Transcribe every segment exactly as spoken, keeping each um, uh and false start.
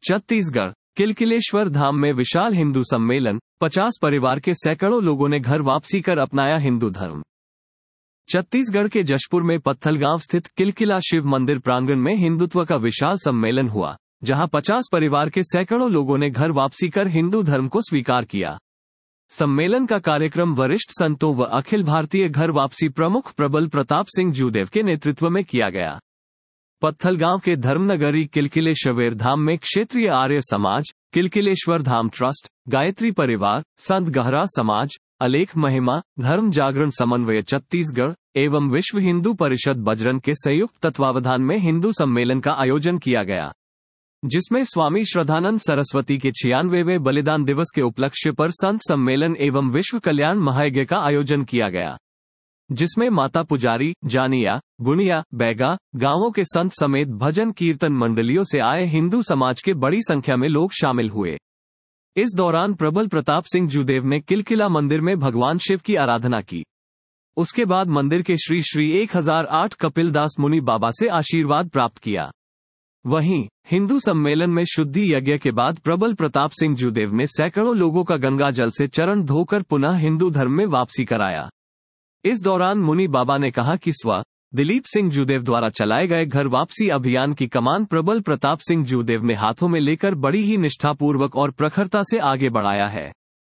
छत्तीसगढ़ किलकिलेश्वर धाम में विशाल हिंदू सम्मेलन, पचास परिवार के सैकड़ों लोगों ने घर वापसी कर अपनाया हिंदू धर्म। छत्तीसगढ़ के जशपुर में पत्थलगांव स्थित किलकिला शिव मंदिर प्रांगण में हिंदुत्व का विशाल सम्मेलन हुआ, जहां पचास परिवार के सैकड़ों लोगों ने घर वापसी कर हिंदू धर्म को स्वीकार किया। सम्मेलन का कार्यक्रम वरिष्ठ संतों व अखिल भारतीय घर वापसी प्रमुख प्रबल प्रताप सिंह जूदेव के नेतृत्व में किया गया। पत्थलगांव के धर्मनगरी किलकिलेश्वर धाम में क्षेत्रीय आर्य समाज, किलकिलेश्वर धाम ट्रस्ट, गायत्री परिवार, संत गहरा समाज, अलेख महिमा, धर्म जागरण समन्वय छत्तीसगढ़ एवं विश्व हिंदू परिषद बजरंग के संयुक्त तत्वावधान में हिंदू सम्मेलन का आयोजन किया गया, जिसमें स्वामी श्रद्धानंद सरस्वती के छियानवेवें बलिदान दिवस के उपलक्ष्य पर संत सम्मेलन एवं विश्व कल्याण महायज्ञ का आयोजन किया गया, जिसमें माता पुजारी, जानिया, गुनिया, बैगा गांवों के संत समेत भजन कीर्तन मंडलियों से आए हिंदू समाज के बड़ी संख्या में लोग शामिल हुए। इस दौरान प्रबल प्रताप सिंह जूदेव ने किलकिला मंदिर में भगवान शिव की आराधना की। उसके बाद मंदिर के श्री श्री एक हजार आठ कपिलदास मुनि बाबा से आशीर्वाद प्राप्त किया। वहीं हिंदू सम्मेलन में शुद्धि यज्ञ के बाद प्रबल प्रताप सिंह जूदेव ने सैकड़ों लोगों का गंगा जल से चरण धोकर पुनः हिंदू धर्म में वापसी कराया। इस दौरान मुनि बाबा ने कहा कि स्व दिलीप सिंह जूदेव द्वारा चलाए गए घर वापसी अभियान की कमान प्रबल प्रताप सिंह जूदेव ने हाथों में लेकर बड़ी ही निष्ठापूर्वक और प्रखरता से आगे बढ़ाया है।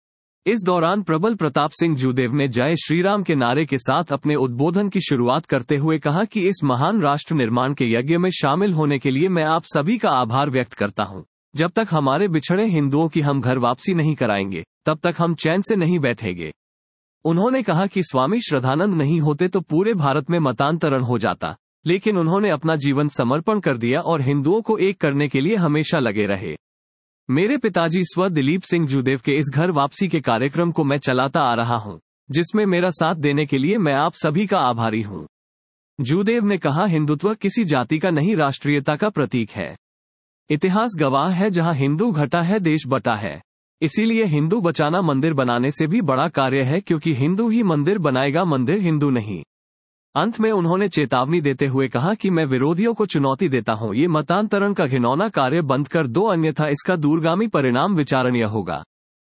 इस दौरान प्रबल प्रताप सिंह जूदेव ने जय श्री राम के नारे के साथ अपने उद्बोधन की शुरुआत करते हुए कहा कि इस महान राष्ट्र निर्माण के यज्ञ में शामिल होने के लिए मैं आप सभी का आभार व्यक्त करता हूं। जब तक हमारे बिछड़े हिंदुओं की हम घर वापसी नहीं कराएंगे, तब तक हम चैन से नहीं बैठेंगे। उन्होंने कहा कि स्वामी श्रद्धानंद नहीं होते तो पूरे भारत में मतांतरण हो जाता, लेकिन उन्होंने अपना जीवन समर्पण कर दिया और हिंदुओं को एक करने के लिए हमेशा लगे रहे। मेरे पिताजी स्व दिलीप सिंह जूदेव के इस घर वापसी के कार्यक्रम को मैं चलाता आ रहा हूं, जिसमें मेरा साथ देने के लिए मैं आप सभी का आभारी हूं। जूदेव ने कहा, हिंदुत्व किसी जाति का नहीं, राष्ट्रीयता का प्रतीक है। इतिहास गवाह है, जहां हिंदू घटा है देश बटा है। इसीलिए हिंदू बचाना मंदिर बनाने से भी बड़ा कार्य है, क्योंकि हिंदू ही मंदिर बनाएगा, मंदिर हिंदू नहीं। अंत में उन्होंने चेतावनी देते हुए कहा कि मैं विरोधियों को चुनौती देता हूं, ये मतांतरण का घिनौना कार्य बंद कर दो, अन्यथा इसका दूरगामी परिणाम विचारणीय होगा।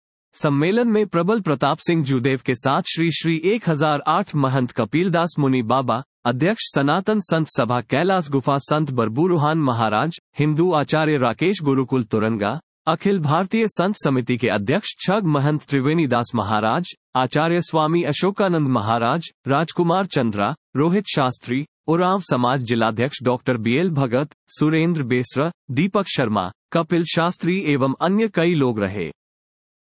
सम्मेलन में प्रबल प्रताप सिंह जूदेव के साथ श्री श्री एक हजार आठ महंत कपिलदास मुनि बाबा, अध्यक्ष सनातन संत सभा कैलाश गुफा संत बरबूरुहान महाराज, हिंदू आचार्य राकेश गुरुकुल तुरंगा, अखिल भारतीय संत समिति के अध्यक्ष छग महंत त्रिवेणी दास महाराज, आचार्य स्वामी अशोकानंद महाराज, राजकुमार चंद्रा, रोहित शास्त्री, उरांव समाज जिलाध्यक्ष डॉक्टर बीएल भगत, सुरेंद्र बेसरा, दीपक शर्मा, कपिल शास्त्री एवं अन्य कई लोग रहे।